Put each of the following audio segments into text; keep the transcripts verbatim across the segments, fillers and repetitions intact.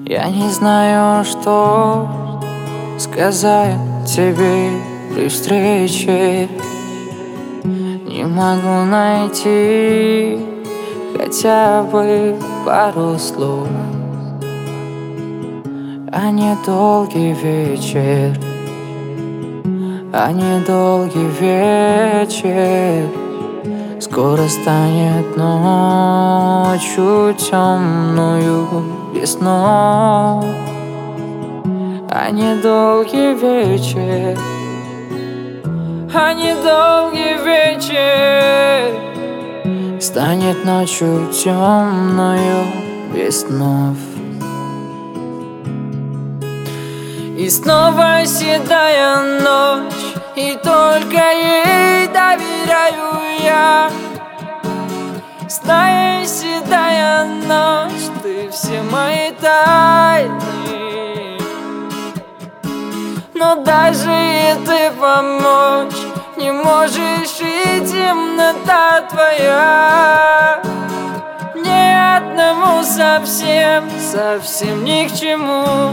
Я не знаю, что сказать тебе при встрече. Не могу найти хотя бы пару слов, а не долгий вечер, а не долгий вечер. Скоро станет ночью темную весной, а не долгий вечер, а не долгий вечер. Станет ночью темную весной. И снова седая ночь, и только ей доверяю я. Зная, седая ночь, ты все мои тайны. Но даже и ты помочь не можешь, и темнота твоя мне одному совсем, совсем ни к чему.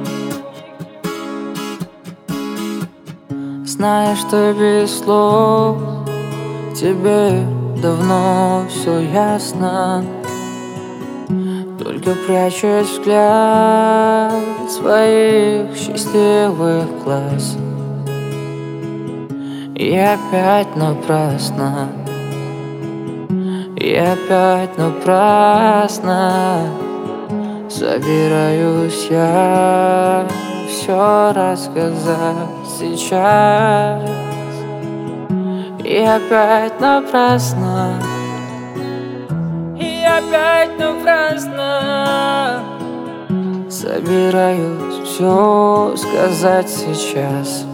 Знаешь, что без слов тебе давно все ясно, только прячешь взгляд своих счастливых глаз. И опять напрасно, и опять напрасно собираюсь я все рассказать сейчас. И опять напрасно, и опять напрасно собираюсь все сказать сейчас.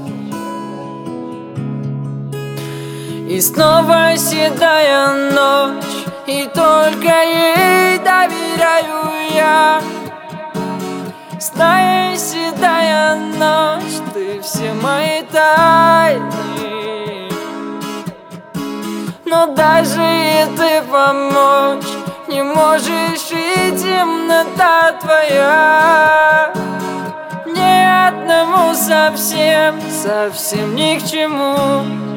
И снова седая ночь, и только ей доверяю я. Зная, седая ночь, ты все мои тайны. Но даже и ты помочь не можешь, и темнота твоя мне одному совсем, совсем ни к чему.